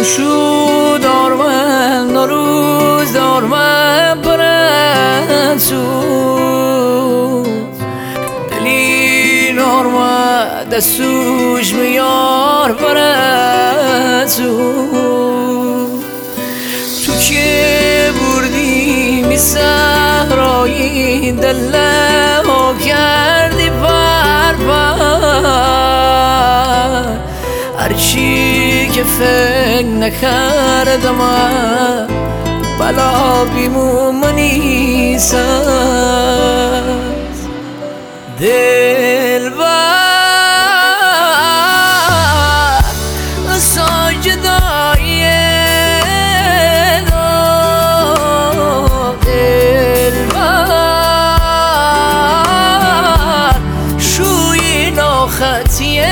شو دارمن نروز دارمن پرنسو دلی نارمن دستوش میار پرنسو تو که بردی می صحرایی دله ها کردی پرپر هرچی که فکر نکردم بلا بیمونیست دلبر ساجدای دلبر شوی ناخطیه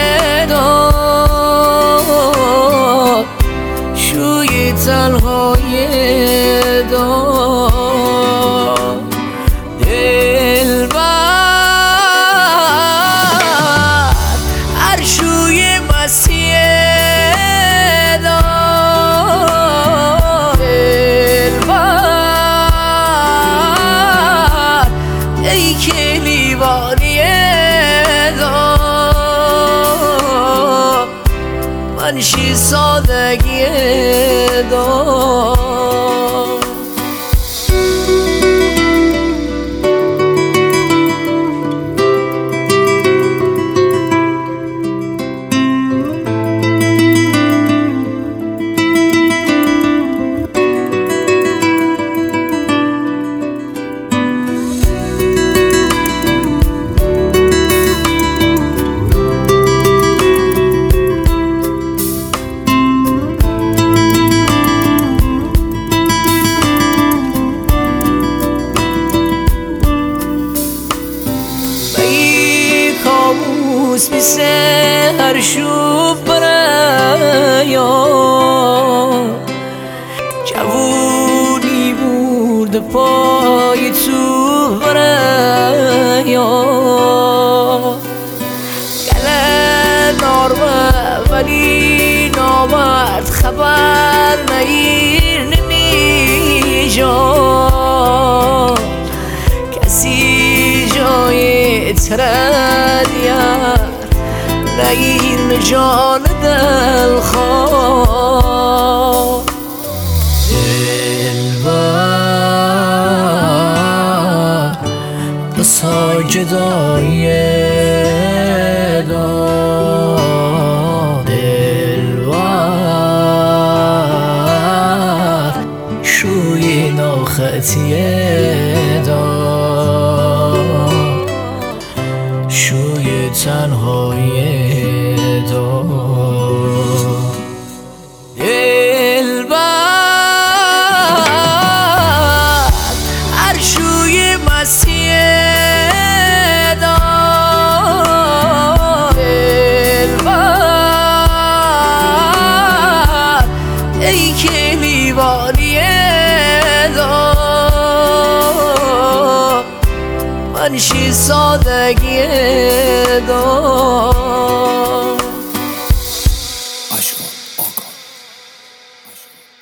شوی تنهای دار دلبر هر شوی مسیح دار دلبر ای که لیوانی دار منشی سادگی دار مثل هر شوف برایم جوونی برد پای تو برایم گله نارمه ولی نامرد خبر نگیر نمیجا کسی جای تردیم نگیر جان دلخواه دلبر به ساجدای دار دلبر شوی ناخطیه دار شوی تنهای دلبر هر شوی مسیح دار دلبر ای که لیوانی دار منشی سادگی دار